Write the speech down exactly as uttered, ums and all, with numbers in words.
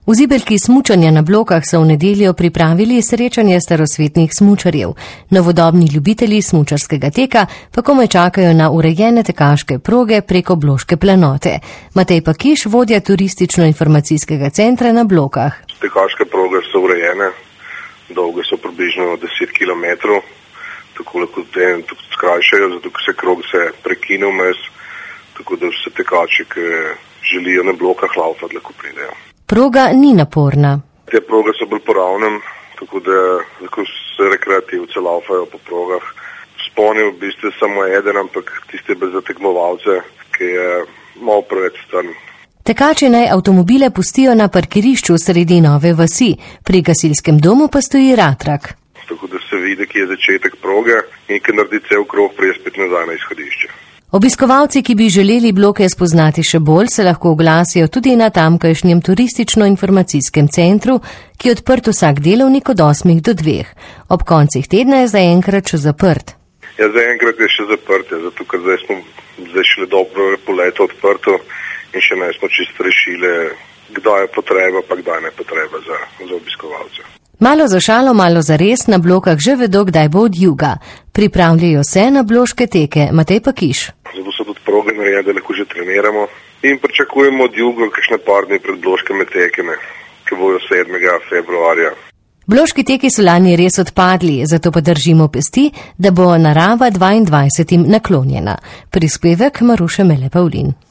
V zibelki smučanja na Blokah so v nedeljo pripravili srečanje starosvetnih smučarjev. Novodobni ljubitelji smučarskega teka pa komaj čakajo na urejene tekaške proge preko Bloške planote. Matej Pakiš, vodja turistično-informacijskega centra na Blokah. Tekaške proge so urejene, dolge so približno deset kilometrov, tako lahko te skrajšajo, zato ker se krog se prekine vmes, tako da vse tekači, ki želijo na Blokah laufati, lahko pridejo. Proga ni naporna. Te proge so bolj po ravnem, tako da lahko se rekreativce laufajo po progah. Spon je v bistvu samo eden, ampak tiste bez zatekmovalce, ki je malo preveč strn. Tekači naj avtomobile pustijo na parkirišču sredi nove vasi, pri gasilskem domu pa stoji ratrak. Tako da se vidi, ki je začetek proge in ki naredi cel krog, prije spet nazaj na izhodišče. Obiskovalci, ki bi želeli Bloke spoznati še bolj, se lahko oglasijo tudi na tamkajšnjem turistično-informacijskem centru, ki je odprt vsak delovnik od osmih do dveh. Ob koncih tedna je zaenkrat še zaprt. Ja, zaenkrat je še zaprt, ja, zato ker zdaj smo zdaj šele dobro poleto odprto in še ne smo čisto rešili, kdaj je potreba, pa kdaj ne potreba za, za obiskovalce. Malo za šalo, malo za res, na Blokah že vedo, kdaj bo od juga. Pripravljajo se na bloške teke. Matej Pakiš. Zato so tudi proge narejene, da lahko že treniramo in pričakujemo od juga kakšne par dni pred bloškimi tekami, ki bojo sedmega februarja. Bloški teki so lani res odpadli, zato pa držimo pesti, da bo narava dvaindvajsetim naklonjena. Prispevek Maruše Mele Pavlin.